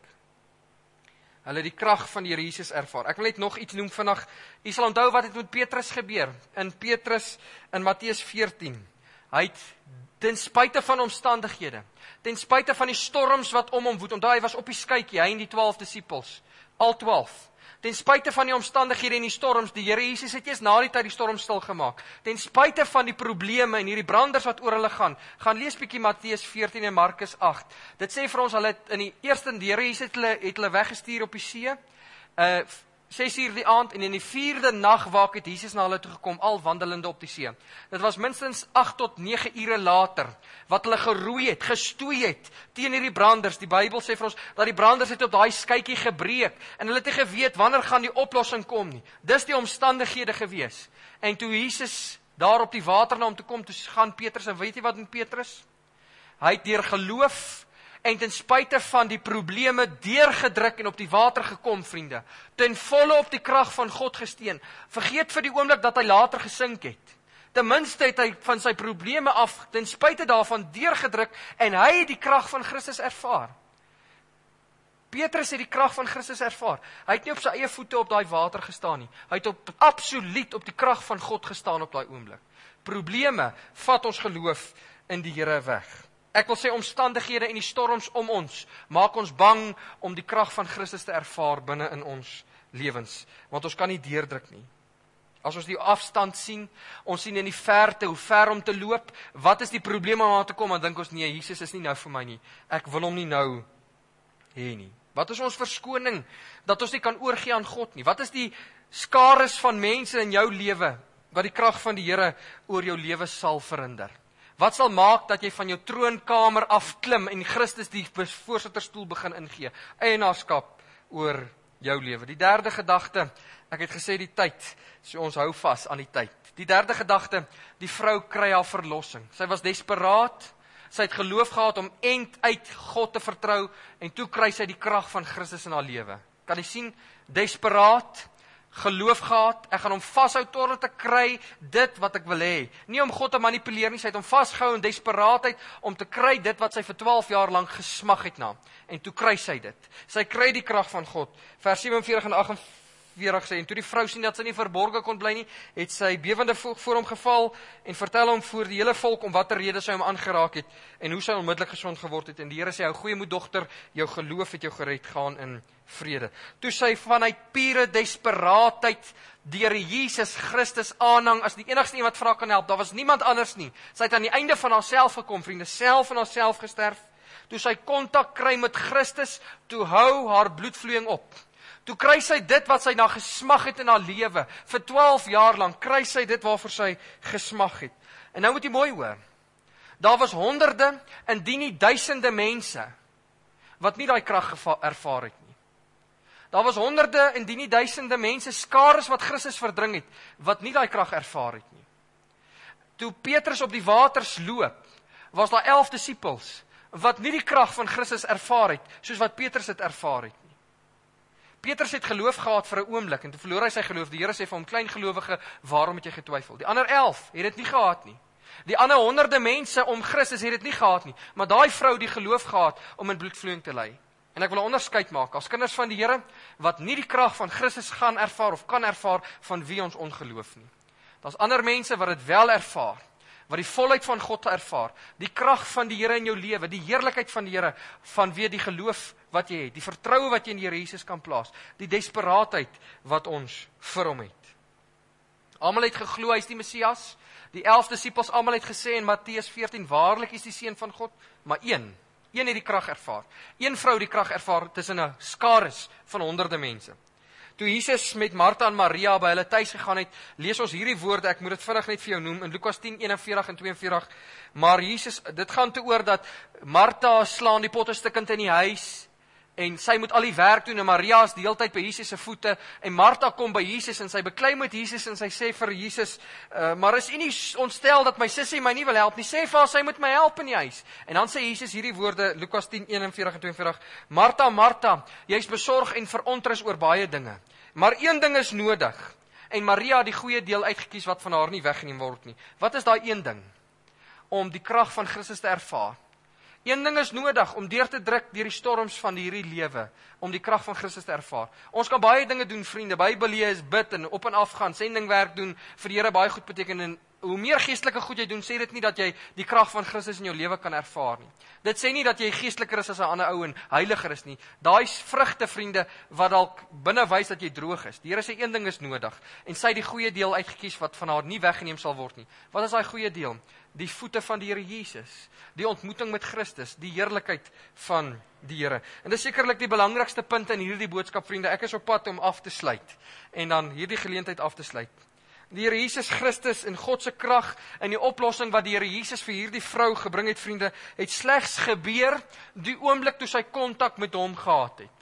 Hulle die krag van die Here Jesus ervaar. Ek wil net nog iets noem vandag. U sal onthou wat het met Petrus gebeur. In Matteus 14. Hy het ten spyte van omstandighede, ten spyte van die storms wat om hom woed, onthou hy was op die skytjie, hy en die 12 disippels, al 12. Ten spyte van die omstandighede en die storms, die Here Jesus het eers na die tyd die storm stil gemaak. Ten spyte van die probleme en hierdie branders wat oor hulle gaan lees bietjie Matteus 14 en Markus 8. Dit sê vir ons, hulle het in die eerste, die Here Jesus het hulle weggestuur op die see, 6:00 die aand, en in die 4de nagwaak het Jesus na hulle toe gekom, al wandelende op die see. Dit was minstens 8 tot 9 ure later, wat hulle geroei het, gestoei het, teen hierdie branders. Die Bybel sê vir ons, dat die branders het op daai skytjie gebreek, en hulle het nie geweet, wanneer gaan die oplossing kom nie. Dis die omstandighede gewees. En toe Jesus daar op die water na hom toe kom, toe gaan Petrus, en weet jy wat doen Petrus? Hy het deur geloof, en ten spyte van die probleme deurgedruk en op die water gekom, vriende, ten volle op die krag van God gesteun. Vergeet vir die oomblik dat hy later gesink het. Ten minste het hy van sy probleme af, ten spyte daarvan deurgedruk, en hy het die krag van Christus ervaar. Petrus het die krag van Christus ervaar. Hy het nie op sy eie voete op daai water gestaan nie. Hy het absoluut op die krag van God gestaan op daai oomblik. Probleme vat ons geloof in die Here weg. Ek wil sê omstandighede en die storms om ons maak ons bang om die krag van Christus te ervaar binne in ons lewens, want ons kan nie deurdruk nie. As ons die afstand sien, ons sien in die verte hoe ver om te loop, wat is die probleem om aan te kom, dan dink ons nee, Jesus is nie nou vir my nie. Ek wil hom nie nou hê nie. Wat is ons verskoning dat ons nie kan oorgee aan God nie? Wat is die skares van mense in jou lewe wat die krag van die Here oor jou lewe sal verhinder? Wat sal maak dat jy van jou troonkamer afklim en Christus die voorsitterstoel begin ingee? Eienaarskap oor jou lewe. Die derde gedagte, ek het gesê die tyd, so ons hou vas aan die tyd. Die derde gedagte, die vrou kry haar verlossing. Sy was desperaat, sy het geloof gehad om end uit God te vertrou, en toe kry sy die krag van Christus in haar lewe. Kan jy sien, desperaat, geloof gehad, ek gaan hom vashou totdat te kry dit wat ek wil hê. Nie om God te manipuleer nie, sy het hom vasgehou in desperaatheid om te kry dit wat sy vir 12 jaar lank gesmag het na. En toe kry sy dit. Sy kry die krag van God. Vers 47 en 48 sê, en toe die vrou sien dat sy nie verborge kon bly nie, het sy bewende voor hom geval en vertel hom voor die hele volk om watter rede sy hom aangeraak het en hoe sy onmiddellik gesond geword het. En die Here sê, hou goeie moed dogter, jou geloof het jou gered, gaan in vrede. Toe sy vanuit pure desperaatheid die Here Jesus Christus aanhang as die enigste een wat vir haar kan help. Daar was niemand anders nie. Sy het aan die einde van haarself gekom, vriende, self in haarself gesterf. Toe sy kontak kry met Christus, toe hou haar bloedvloeiing op. Toe kry sy dit wat sy na gesmag het in haar lewe. Vir 12 jaar lang kry sy dit waarvoor sy gesmag het. En nou moet jy mooi hoor. Daar was honderde, indien nie duisende mense wat nie daai krag ervaar het nie. Daar was honderde, indien nie duisende mense, skares wat Christus verdring het, wat nie daai krag ervaar het nie. Toe Petrus op die waters loop, was daar 11 disippels wat nie die krag van Christus ervaar het, soos wat Petrus het ervaar het. Petrus het geloof gehad vir 'n oomblik, en toe verloor hy sy geloof. Die Here sê vir hom, klein gelowige, waarom het jy getwyfel? Die ander 11 het dit nie gehad nie. Die ander honderde mense om Christus het dit nie gehad nie. Maar daai vrou die geloof gehad om in bloedvloeiing te ly. En ek wil 'n onderskeid maak, as kinders van die Here, wat nie die krag van Christus gaan ervaar, of kan ervaar, van wie ons ongeloof nie. Daar's ander mense wat dit wel ervaar, wat die volheid van God ervaar, die krag van die Here in jou lewe, die heerlikheid van die Here, vanweë die geloof wat jy het, die vertroue wat jy in die Here Jesus kan plaas, die desperaatheid wat ons vir hom het. Almal het geglo hy is die Messias. Die 11 disippels almal het gesê in Matteus 14, waarlik is die seun van God, maar een het die krag ervaar. Een vrou die krag ervaar tussen 'n skares van honderde mense. Toe Jesus met Martha en Maria by hulle tuis gegaan het, lees ons hierdie woorde, ek moet dit vinnig net vir jou noem, in Lukas 10, 41 en 42, maar Jesus, dit gaan te oor dat Martha slaan die potte stukkend in die huis, en sy moet al die werk doen, en Maria is die hele tyd by Jesus se voete, en Martha kom by Jesus, en sy beklei met Jesus, en sy sê vir Jesus, maar is u nie ontstel dat my sussie my nie wil help nie, sê vir haar, sy moet my help in die huis. En dan sê Jesus hierdie woorde, Lukas 10, 41 en 42, Martha, Martha, jy is besorg en verontrus oor baie dinge, maar een ding is nodig, en Maria het die goeie deel uitgekies wat van haar nie weggeneem word nie. Wat is daai een ding? Om die krag van Christus te ervaar. Een ding is nodig om deur te druk deur die storms van hierdie lewe, om die krag van Christus te ervaar. Ons kan baie dinge doen, vriende, Bybel lees, bid en op en af gaan, sendingwerk doen, vir die Here baie goed beteken, en hoe meer geestelike goed jy doen, sê dit nie dat jy die krag van Christus in jou lewe kan ervaar nie. Dit sê nie dat jy geesteliker is as 'n ander ou en heiliger is nie. Daai is vrugte, vriende, wat dalk binne wys dat jy droog is. Die Here sê een ding is nodig, en sy het die goeie deel uitgekies wat van haar nie weggeneem sal word nie. Wat is daai goeie deel? Die voete van die Here Jesus, die ontmoeting met Christus, die heerlikheid van die Here. En dis sekerlik die belangrikste punt in hierdie boodskap, vriende. Ek is op pad om af te sluit, en dan hierdie geleentheid af te sluit. Die Here Jesus Christus en God se krag en die oplossing wat die Here Jesus vir hierdie vrou gebring het, vriende, het slegs gebeur die oomblik toe sy kontak met hom gehad het.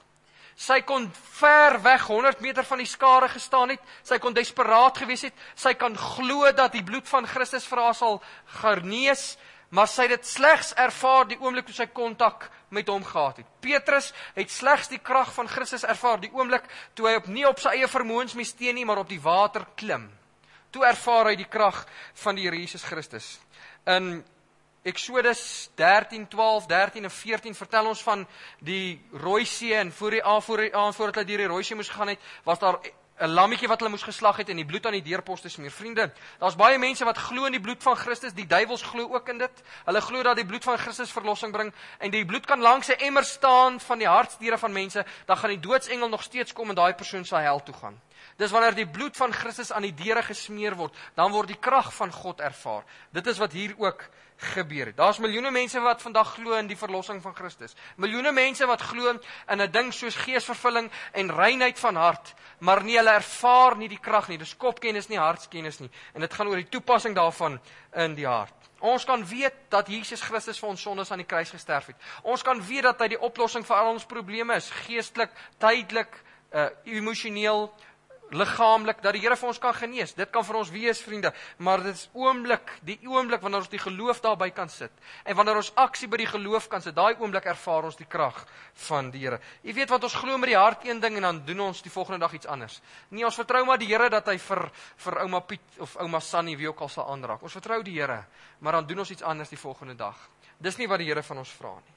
Sy kon ver weg 100 meter van die skare gestaan het, sy kon desperaat gewees het, sy kan glo dat die bloed van Christus vir haar sal genees, maar sy het dit slegs ervaar die oomblik toe sy kontak met hom gehad het. Petrus het slegs die krag van Christus ervaar die oomblik toe hy nie op sy eie vermoëns mee steun nie, maar op die water klim. Toe ervaar hy die krag van die Here Jesus Christus. In Exodus 13, 12, 13 en 14 vertel ons van die Rooi See, en voordat hulle deur die Rooi See moes gegaan het, was daar 'n lammetjie wat hulle moes geslag het en die bloed aan die deurposte smeer. Vriende, daar's baie mense wat glo in die bloed van Christus, die duiwels glo ook in dit. Hulle glo dat die bloed van Christus verlossing bring, en die bloed kan langs 'n emmer staan van die hartsdiere van mense, dan gaan die doodsengel nog steeds kom en daai persoon sal hel toe gaan. Dis wanneer die bloed van Christus aan die deure gesmeer word, dan word die krag van God ervaar. Dit is wat hier ook gebeur het. Daar's miljoene mense wat vandag glo in die verlossing van Christus. Miljoene mense wat glo in 'n ding soos geesvervulling en reinheid van hart, maar nie, hulle ervaar nie die krag nie. Dis kopkennis nie, hartskennis nie. En dit gaan oor die toepassing daarvan in die hart. Ons kan weet dat Jesus Christus vir ons sondes aan die kruis gesterf het. Ons kan weet dat hy die oplossing vir al ons probleme is, geestelik, tydelik, emosioneel, liggaamlik, dat die Here vir ons kan genees. Dit kan vir ons wees, vriende, maar dit is die oomblik wanneer ons die geloof daarby kan sit, en wanneer ons aksie by die geloof kan sit, daai oomblik ervaar ons die krag van die Here. Jy weet wat, ons glo met die hart een ding, en dan doen ons die volgende dag iets anders. Nee, ons vertrou maar die Here dat hy vir ouma Piet, of ouma Sannie, wie ook al sal aanraak. Ons vertrou die Here, maar dan doen ons iets anders die volgende dag. Dis nie wat die Here van ons vra nie.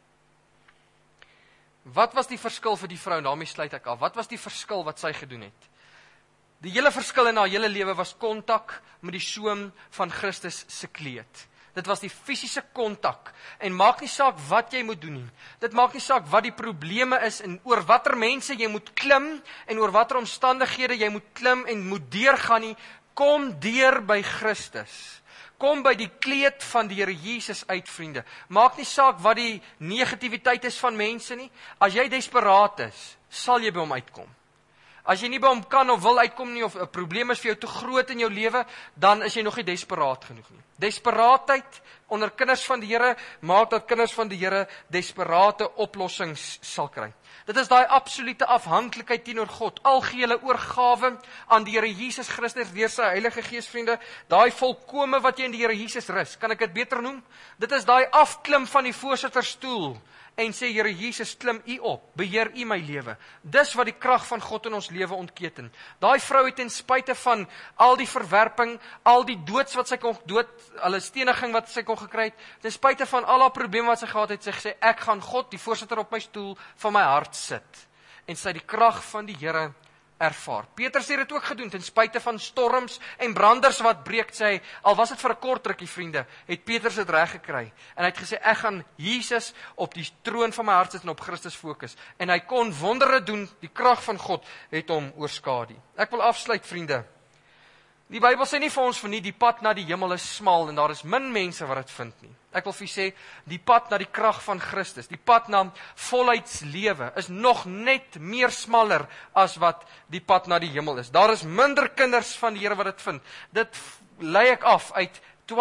Wat was die verskil vir die vrou, en daarmee sluit ek af, wat was die verskil wat sy gedoen het? Die hele verskil in haar hele lewe was kontak met die soem van Christus se kleed. Dit was die fisiese kontak, en maak nie saak wat jy moet doen nie. Dit maak nie saak wat die probleme is, en oor watter mense jy moet klim, en oor watter omstandighede jy moet klim en moet deurgaan nie, kom deur by Christus. Kom by die kleed van die Here Jesus uit, vriende. Maak nie saak wat die negativiteit is van mense nie. As jy desperaat is, sal jy by hom uitkom. As jy nie by hom kan of wil uitkom nie, of 'n probleem is vir jou te groot in jou lewe, dan is jy nog nie desperaat genoeg nie. Desperaatheid onder kinders van die Here maak dat kinders van die Here desperate oplossings sal kry. Dit is daai absolute afhanklikheid teenoor God, algehele oorgawe aan die Here Jesus Christus deur sy Heilige Gees, vriende, daai volkome wat jy in die Here Jesus rus, kan ek dit beter noem? Dit is daai afklim van die voorsitterstoel en sê, Here Jesus, klim U op, beheer U my lewe. Dis wat die krag van God in ons lewe ontketen. Daai vrou het ten spyte van al die verwerping, al die doods wat sy kon alle steniging wat sy kon gekry het, ten spyte van al haar probleme wat sy gehad het, sy gesê, ek gaan God, die voorsitter op my stoel, van my hart sit. En sy die krag van die Here ervaar. Petrus het dit ook gedoen, ten spyte van storms en branders wat breek, sê hy, al was dit vir 'n kort rukkie, vriende, het Petrus dit reg gekry. En hy het gesê, ek gaan Jesus op die troon van my hart sit en op Christus fokus. En hy kon wondere doen, die krag van God het hom oorskadu. Ek wil afsluit, vriende. Die Bybel sê nie vir ons van nie, die pad na die hemel is smal en daar is min mense wat dit vind nie. Ek wil vir sê, die pad na die krag van Christus, die pad na volheidslewe is nog net meer smaller as wat die pad na die hemel is. Daar is minder kinders van die Here wat dit vind. Dit lei ek af uit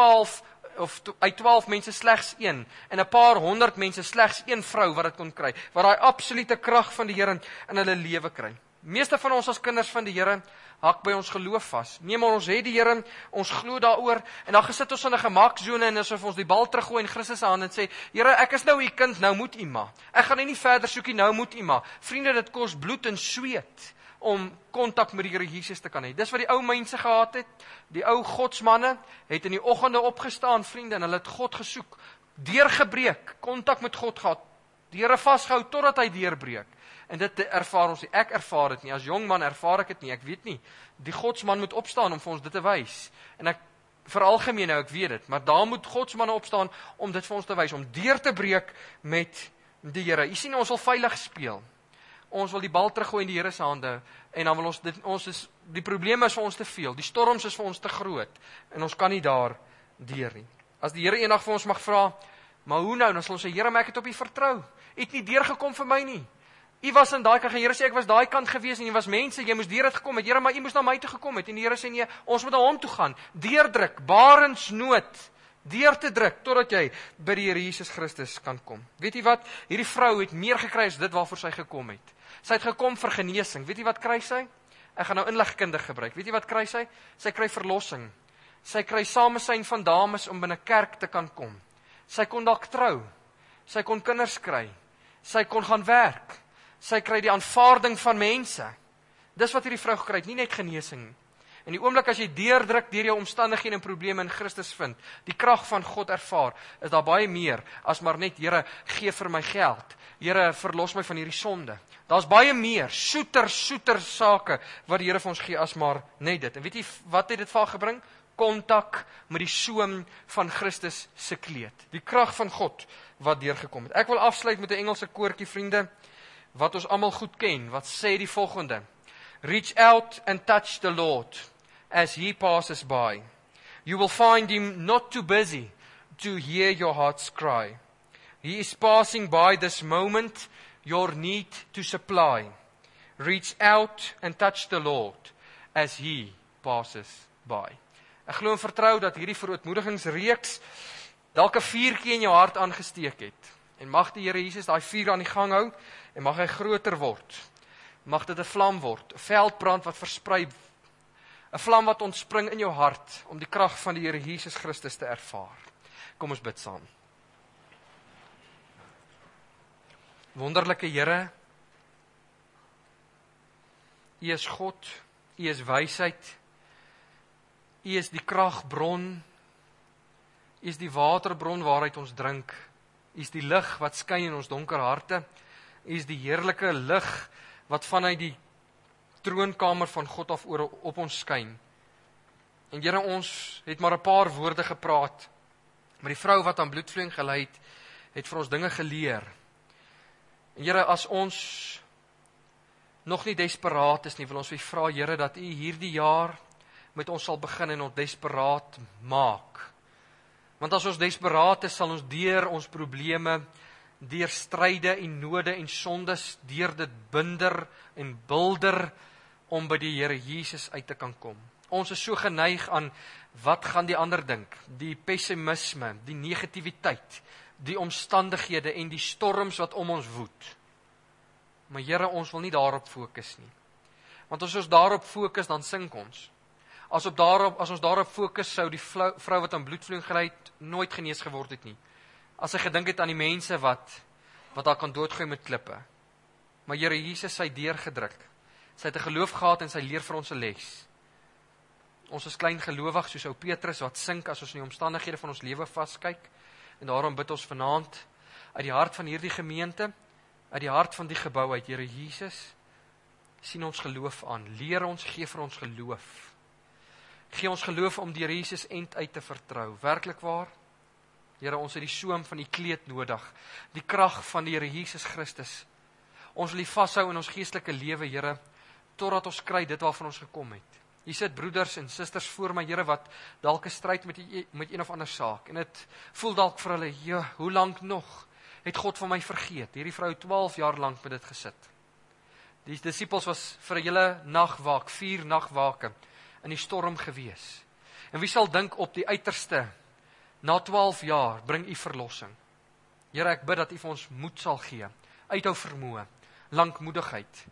12 mense slegs 1 en 'n paar honderd mense slegs 1 vrou wat dit kon kry, wat daai absolute krag van die Here in hulle lewe kry. Meeste van ons as kinders van die Here hak by ons geloof vas. Nee, maar ons het die Here, ons glo daaroor, en dan gesit ons in 'n gemaksone en asof ons die bal teruggooi in Christus se hand en sê, Here, ek is nou U kind, nou moet U maar. Ek gaan nie verder soek nie, nou moet U maar. Vriende, dit kos bloed en sweet om kontak met die Here Jesus te kan hê. Dis wat die ou mense gehad het. Die ou godsmanne het in die oggende opgestaan, vriende, en hulle het God gesoek, deurgebreek, kontak met God gehad, die Here vasgehou totdat hy deurbreek. En dit ervaar ons nie. Ek ervaar dit nie. As jong man ervaar ek dit nie. Ek weet nie. Die godsman moet opstaan om vir ons dit te wys. En ek veralgemeen nou, ek weet dit, maar daar moet godsmanne opstaan om dit vir ons te wys, om deur te breek met die Here. Jy sien, ons wil veilig speel. Ons wil die bal teruggooi in die Here se hande, en dan wil die probleme is vir ons te veel, die storms is vir ons te groot, en ons kan nie daar deur nie. As die Here eendag vir ons mag vra, maar hoe nou, dan sal ons sê, Here, maar ek het op U vertrou. U het nie deurgekom vir my nie. U was in daai kant, Here sê, ek was daai kant gewees, en jy was mense, jy moes deur dit gekom het, Here, maar U moes na my toe gekom het, en die Here sê, nee, ons moet na hom toe gaan, deurdruk, barensnood, deur te druk, totdat jy by die Here Jesus Christus kan kom. Weet jy wat, hierdie vrou het meer gekry as dit waarvoor sy gekom het. Sy het gekom vir genesing. Weet jy wat kry sy? Ek gaan nou inligkundig gebruik. Weet jy wat kry sy? Sy kry verlossing. Sy kry samesyn van dames om binne kerk te kan kom. Sy kon dalk trou. Sy kon kinders kry. Sy kon gaan werk. Sy kry die aanvaarding van mense. Dis wat hierdie vrou gekry het, nie net genesing nie. En die oomblik as jy deurdruk deur jou omstandighede en probleme in Christus vind, die krag van God ervaar, is daar baie meer as maar net, Here, gee vir my geld. Here, verlos my van hierdie sonde. Daar's baie meer, soeter sake wat die Here vir ons gee as maar net dit. En weet jy wat het dit vir haar gebring? Kontak met die soem van Christus se kleed. Die krag van God wat deurgekom het. Ek wil afsluit met 'n Engelse koortjie, vriende, wat ons almal goed ken, wat sê die volgende: Reach out and touch the Lord as he passes by. You will find him not too busy to hear your heart's cry. He is passing by this moment, your need to supply. Reach out and touch the Lord as he passes by. Ek glo en vertrou dat hierdie verootmoedigingsreeks dalk 'n vuurtjie in jou hart aangesteek het. En mag die Here Jesus daai vuur aan die gang hou en mag hy groter word. Mag dit 'n vlam word, 'n veldbrand wat versprei, 'n vlam wat ontspring in jou hart om die krag van die Here Jesus Christus te ervaar. Kom ons bid saam. Wonderlike Here, U is God, U is wysheid, U is die kragbron, U is die waterbron waaruit ons drink, U is die lig wat skyn in ons donker harte, U is die heerlike lig wat vanuit die troonkamer van God af op ons skyn. En Here, ons het maar 'n paar woorde gepraat, maar die vrou wat aan bloedvloeiing gely het vir ons dinge geleer. En Here, as ons nog nie desperaat is nie, wil ons vir vra, Here, dat U hierdie jaar met ons sal begin en ons desperaat maak. Want as ons desperaat is, sal ons deur ons probleme, deur stryde en node en sondes, deur dit binder en bilder om by die Here Jesus uit te kan kom. Ons is so geneig aan wat gaan die ander dink, die pessimisme, die negativiteit, die omstandighede en die storms wat om ons woed. Maar Here, ons wil nie daarop fokus nie. Want as ons daarop fokus, dan sink ons. As ons daarop fokus, sou die vrou wat aan bloedvloeiing gely het, nooit genees geword het nie. As sy gedink het aan die mense wat haar kan doodgooi met klippe. Maar Here Jesus, sy deurgedruk. Sy het 'n geloof gehad en sy leer vir ons 'n les. Ons is klein gelowig soos ou Petrus wat sink as ons in die omstandighede van ons lewe vaskyk. En daarom bid ons vanaand uit die hart van hierdie gemeente, uit die hart van die gebou uit, Here Jesus, sien ons geloof aan. Leer ons, gee vir ons geloof. Gee ons geloof om die Here Jesus end uit te vertrou. Werklik waar? Here, ons het die soem van die kleed nodig, die krag van die Here Jesus Christus. Ons wil U vashou in ons geestelike lewe, Here, totdat ons kry dit waarvan ons gekom het. Hier sit broeders en susters voor my, Here, wat dalk 'n stryd met een of ander saak, en dit voel dalk vir hulle, ja, hoe lank nog het God van my vergeet? Hierdie vrou 12 jaar lank met dit gesit. Die disippels was vir 'n hele nag waak, 4 nagwake in die storm gewees. En wie sal dink op die uiterste, na 12 jaar, bring U verlossing. Here, ek bid dat U vir ons moed sal gee, uithou vermoë, lankmoedigheid.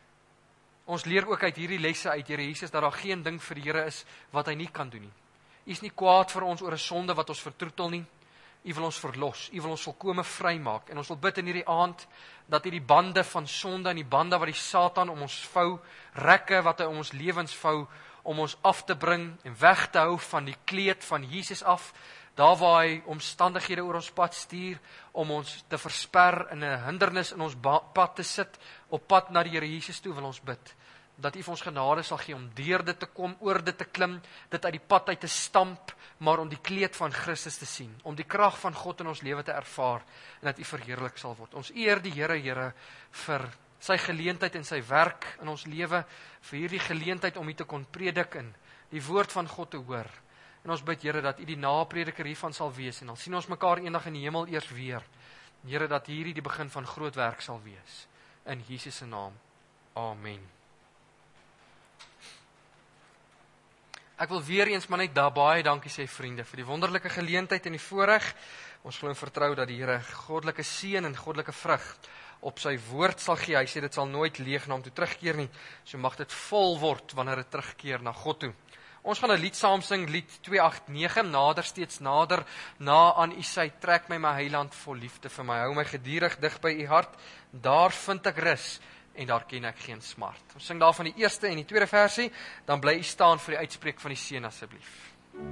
Ons leer ook uit hierdie lesse uit Here Jesus, dat daar geen ding vir die Here is wat hy nie kan doen nie. U is nie kwaad vir ons oor 'n sonde wat ons vertroetel nie. U wil ons verlos, U wil ons volkome vrymaak. En ons wil bid in hierdie aand, dat U die bande van sonde en die bande wat die Satan om ons vou, rekke wat hy om ons lewens vou, om ons af te bring en weg te hou van die kleed van Jesus af, daar waar hy omstandighede oor ons pad stuur, om ons te versper in 'n hindernis in ons pad te sit, op pad na die Here Jesus toe, wil ons bid, dat U vir ons genade sal gee om deur dit te kom, oor dit te klim, dit uit die pad uit te stamp, maar om die kleed van Christus te sien, om die krag van God in ons lewe te ervaar, en dat U verheerlik sal word. Ons eer die Here, vir sy geleentheid en sy werk in ons lewe, vir hierdie geleentheid om U te kon predik en die woord van God te hoor. En ons bid, Here, dat U die naprediker hiervan sal wees, en dan sien ons mekaar eendag in die hemel eers weer. Here, dat hierdie die begin van groot werk sal wees. In Jesus se naam. Amen. Ek wil weer eens maar net baie dankie sê, vriende, vir die wonderlike geleentheid en die voorreg. Ons glo en vertrou dat die Here goddelike seën en goddelike vrug op sy woord sal gee. Hy sê dit sal nooit leeg na hom toe terugkeer nie. So mag dit vol word wanneer dit terugkeer na God toe. Ons gaan 'n lied saam sing, lied 289, nader steeds nader, na aan U sy, trek my heiland vol liefde vir my, hou my gedurig dig by U hart, daar vind ek rus, en daar ken ek geen smart. Ons sing daarvan die eerste en die tweede versie, dan bly U staan vir die uitspreek van die seën asseblief.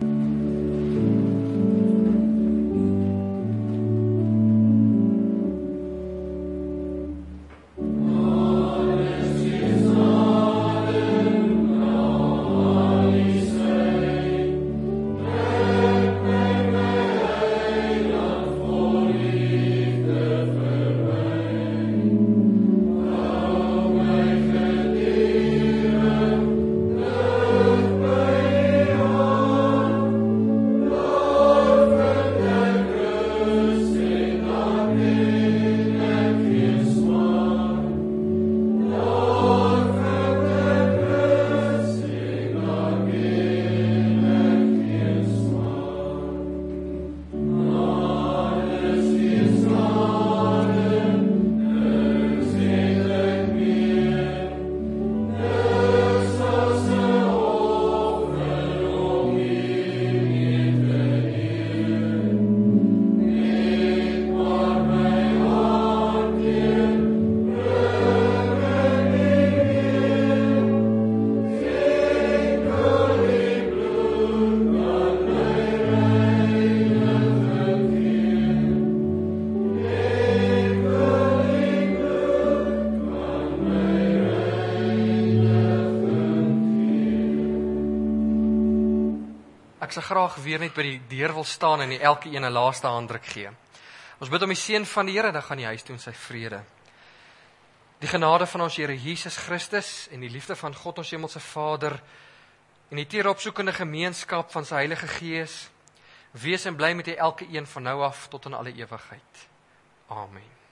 Ek sal graag weer net by die deur wil staan en elke een 'n laaste handdruk gee. Ons bid om die seën van die Here, dan gaan die huis toe in sy vrede. Die genade van ons Here Jesus Christus en die liefde van God ons hemelse Vader en die teeropsoekende gemeenskap van sy Heilige Gees, wees en bly met elke een van nou af tot in alle ewigheid. Amen.